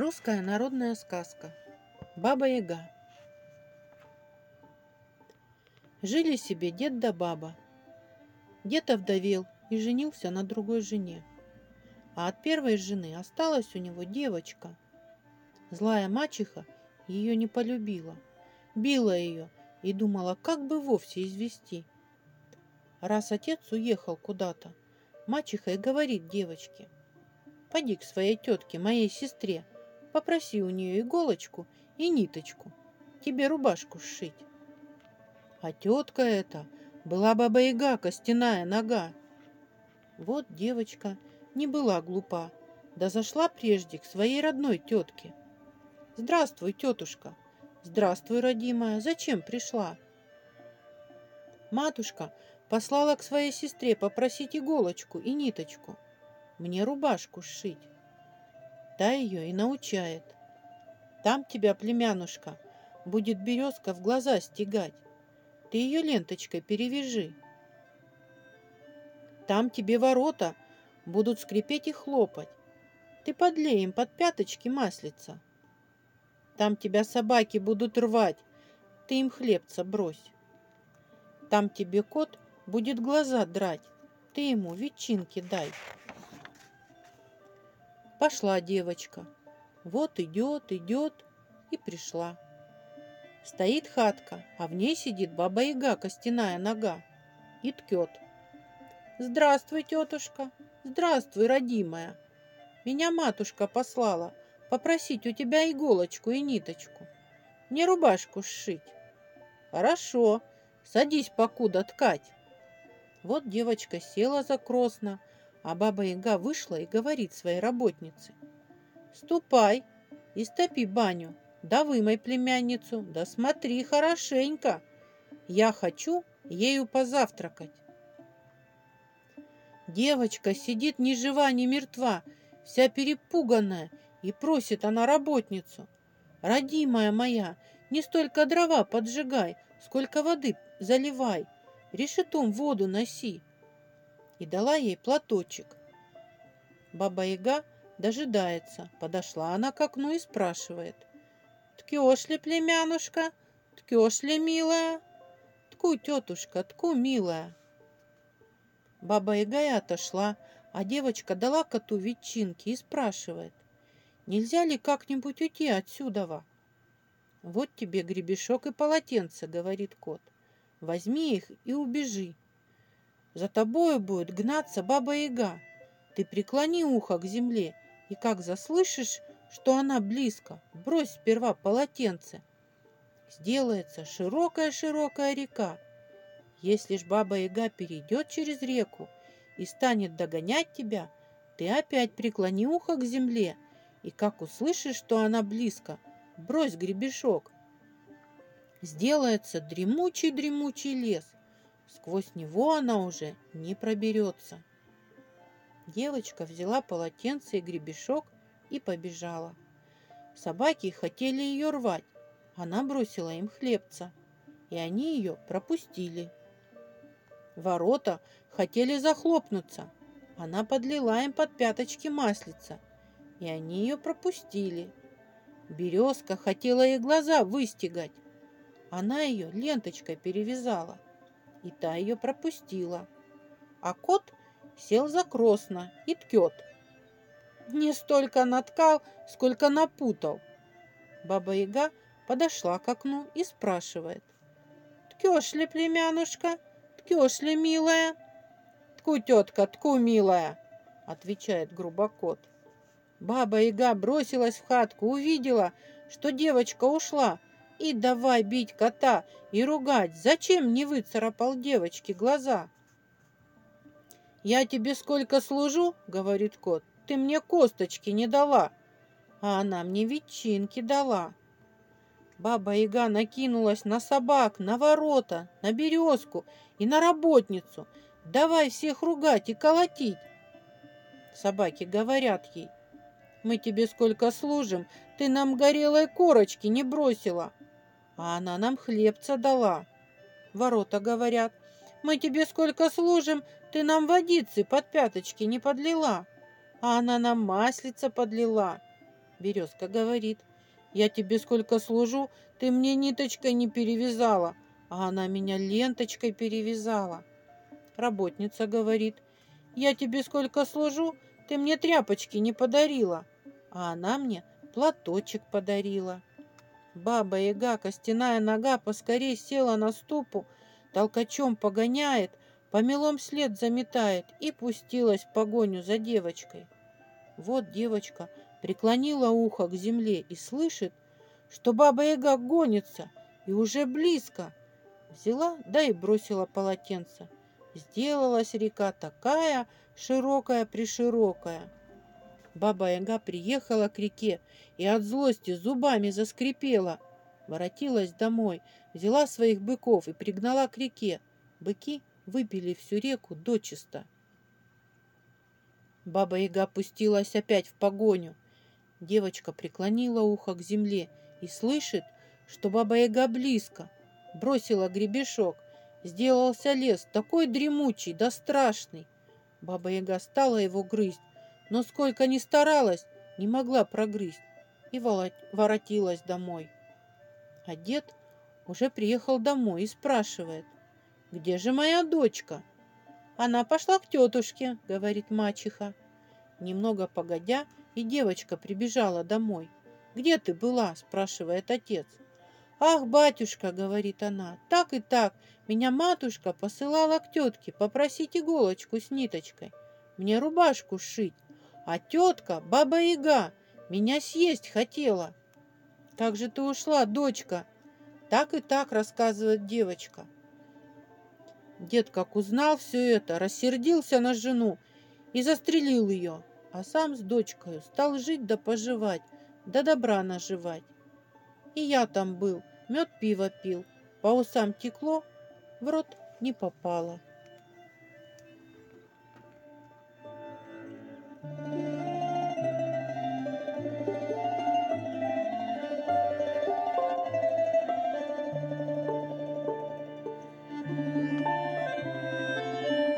Русская народная сказка. Баба-Яга. Жили себе дед да баба. Дед овдовел и женился на другой жене. А от первой жены осталась у него девочка. Злая мачеха ее не полюбила, била ее и думала, как бы вовсе извести. Раз отец уехал куда-то, мачеха и говорит девочке: «Поди к своей тетке, моей сестре, попроси у нее иголочку и ниточку, тебе рубашку сшить». А тетка эта была баба-яга, костяная нога. Вот девочка не была глупа, да зашла прежде к своей родной тетке. «Здравствуй, тетушка! Здравствуй, родимая! Зачем пришла?» Матушка послала к своей сестре попросить иголочку и ниточку, мне рубашку сшить. Та ее и научает. Там тебя, племянушка, будет березка в глаза стегать. Ты ее ленточкой перевяжи. Там тебе ворота будут скрипеть и хлопать. Ты подлей им под пяточки маслица. Там тебя собаки будут рвать. Ты им хлебца брось. Там тебе кот будет глаза драть. Ты ему ветчинки дай. Пошла девочка. Вот идет, идет и пришла. Стоит хатка, а в ней сидит баба-яга, костяная нога, и ткет. «Здравствуй, тетушка! Здравствуй, родимая! Меня матушка послала попросить у тебя иголочку и ниточку, мне рубашку сшить». «Хорошо, садись покуда ткать». Вот девочка села закросно, а баба-яга вышла и говорит своей работнице: «Ступай, истопи баню, да вымой племянницу, да смотри хорошенько. Я хочу ею позавтракать». Девочка сидит ни жива, ни мертва, вся перепуганная, и просит она работницу: «Родимая моя, не столько дрова поджигай, сколько воды заливай, решетом воду носи». И дала ей платочек. Баба-яга дожидается. Подошла она к окну и спрашивает: «Ткешь ли, племянушка? Ткешь ли, милая?» «Тку, тетушка, тку, милая». Баба-яга и отошла, а девочка дала коту ветчинки и спрашивает: «Нельзя ли как-нибудь уйти отсюда?» «Вот тебе гребешок и полотенце», — говорит кот. «Возьми их и убежи. За тобою будет гнаться баба-яга. Ты преклони ухо к земле, и как заслышишь, что она близко, брось сперва полотенце. Сделается широкая-широкая река. Если ж баба-яга перейдет через реку и станет догонять тебя, ты опять преклони ухо к земле, и как услышишь, что она близко, брось гребешок. Сделается дремучий-дремучий лес. Сквозь него она уже не проберется». Девочка взяла полотенце и гребешок и побежала. Собаки хотели ее рвать. Она бросила им хлебца, и они ее пропустили. Ворота хотели захлопнуться. Она подлила им под пяточки маслица, и они ее пропустили. Березка хотела ей глаза выстегать. Она ее ленточкой перевязала, и та ее пропустила. А кот сел закросно и ткет. Не столько наткал, сколько напутал. Баба-яга подошла к окну и спрашивает: «Ткешь ли, племянушка? Ткешь ли, милая?» «Тку, тетка, тку, милая», — отвечает грубо кот. Баба-яга бросилась в хатку, увидела, что девочка ушла, и давай бить кота и ругать: «Зачем не выцарапал девочке глаза?» «Я тебе сколько служу, — говорит кот, — ты мне косточки не дала, а она мне ветчинки дала». Баба-яга накинулась на собак, на ворота, на березку и на работницу. Давай всех ругать и колотить. Собаки говорят ей: «Мы тебе сколько служим, ты нам горелой корочки не бросила, а она нам хлебца дала». Ворота говорят: «Мы тебе сколько служим, ты нам водицы под пяточки не подлила, а она нам маслица подлила». Березка говорит: я тебе сколько служу, ты мне ниточкой не перевязала, а она меня ленточкой перевязала. Работница говорит: я тебе сколько служу, ты мне тряпочки не подарила, а она мне платочек подарила. Баба-яга, костяная нога, поскорей села на ступу, толкачом погоняет, помелом след заметает и пустилась в погоню за девочкой. Вот девочка преклонила ухо к земле и слышит, что баба-яга гонится и уже близко. Взяла, да и бросила полотенце. Сделалась река такая широкая-приширокая. Баба-яга приехала к реке и от злости зубами заскрипела. Воротилась домой, взяла своих быков и пригнала к реке. Быки выпили всю реку дочисто. Баба-яга пустилась опять в погоню. Девочка преклонила ухо к земле и слышит, что баба-яга близко. Бросила гребешок. Сделался лес такой дремучий да страшный. Баба-яга стала его грызть, но сколько ни старалась, не могла прогрызть и воротилась домой. А дед уже приехал домой и спрашивает: где же моя дочка? Она пошла к тетушке, говорит мачеха. Немного погодя, и девочка прибежала домой. Где ты была? Спрашивает отец. Ах, батюшка, говорит она, так и так, меня матушка посылала к тетке попросить иголочку с ниточкой, мне рубашку сшить, а тетка, баба-яга, меня съесть хотела. Как же ты ушла, дочка? Так и так, рассказывает девочка. Дед, как узнал все это, рассердился на жену и застрелил ее, а сам с дочкой стал жить да поживать, да добра наживать. И я там был, мед пиво пил, по усам текло, в рот не попало.